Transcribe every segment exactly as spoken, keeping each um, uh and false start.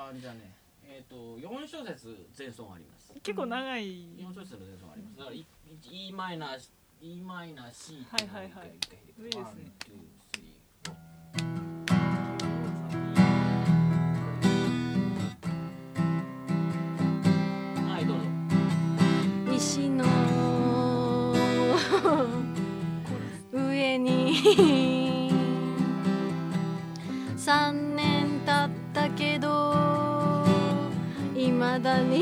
あーじゃあねえっ、ー、とよん小節前奏があります。 結構長い。 よん小節の前奏があります。だから E マイナー E マイナー C はいはいはい。いいですね。 はいどうぞ。 西の上にさんねん経ったけどいまだに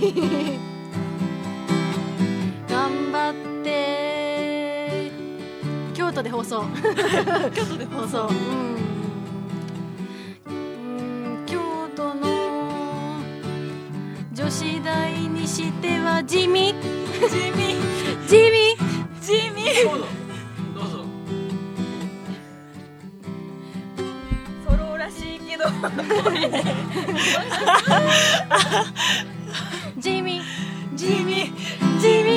頑張って京都で放送京都で放送、 うん、うん京都の女子大にしては地味地味地味地味どうぞどうぞ。 ソロらしいけど地味地味地味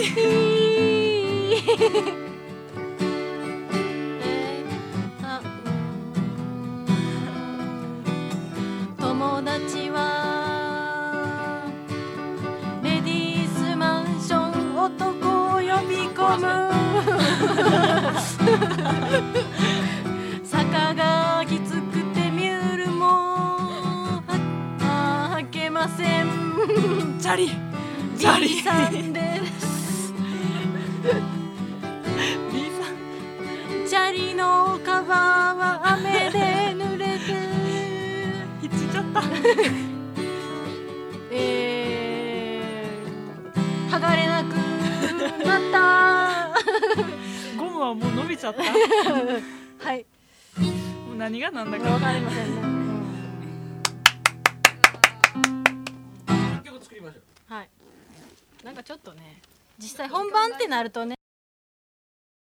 友達はレディースマンション男を呼び込む坂がきつくてミュールもは履けませんチャリチャリ B さんで B さんチャリのカバーは雨で濡れてひっついちゃったえー、剥がれなくなったゴムはもう伸びちゃったはいもう何がなんだかわかりませんね、 曲作りましょう。 はいなんかちょっとね実際本番ってなるとね